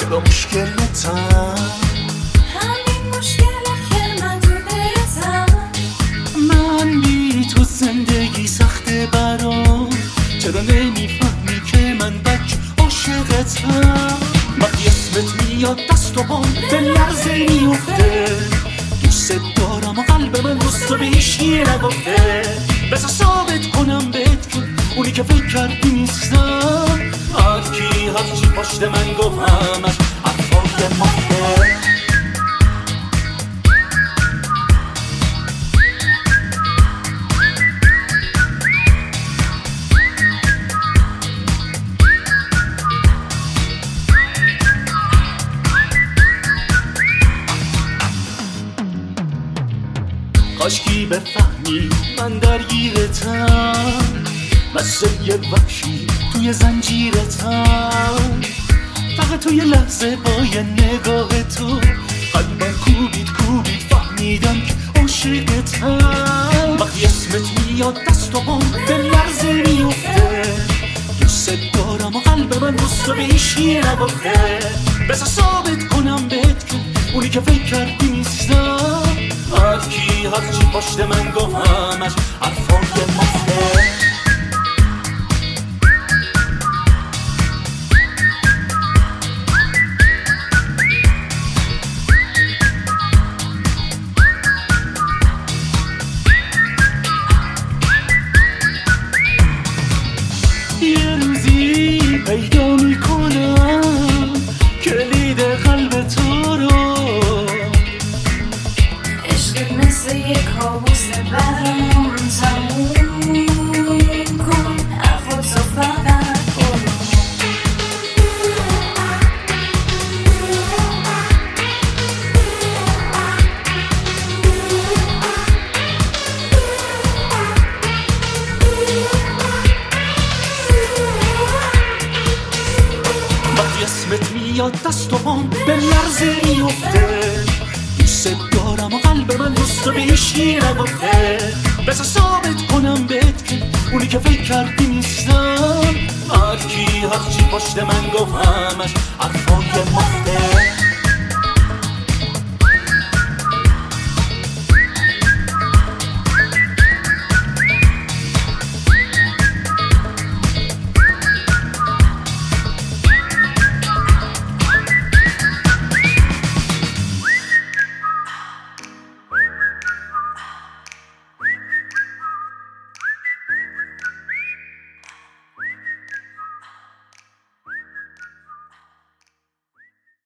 چرا مشکلتم همین مشکله که من تو دلتم. من بی تو زندگی سخته برام چرا نمیفهمی که من بچه عاشقتم وقتی اسمت میاد دست و پام به لرزه میفته دوست دارم و قلب من دوست به هیچکی نگفته بذار ثابت کنم بهت که اونی که فکر کردی نیستم هرچی پشت من گفت همش حرفای مفته کاشکی بفهمی من درگیرتم مثل یه وحشی توی زنجیرتم فقط توی لحظه با یه نگاه تو قلبم کوبید فهمیدم که عاشقتم وقتی اسمت میاد دست و پام به لرزه میفته دوست دارم و قلب من دوست به هیچکی نگفته بذار ثابت کنم بهت که اونی که فکر کردی نیستم هرچی پشت من گفت همش حرفای مفته یه روزی پیدا میکنم کلید قلب تو رو عشقت مثل یه کابوس برام تموم کن حرفاتو فقط کن وقتی اسمت میاد دست و پام به لرزه میفته دوست دارم و قلب من دوست به هیچکی نگفته بذار ثابت کنم بهت که اونی که فکر کردی نیستم هرچی پشت من گفت همش حرفای مفته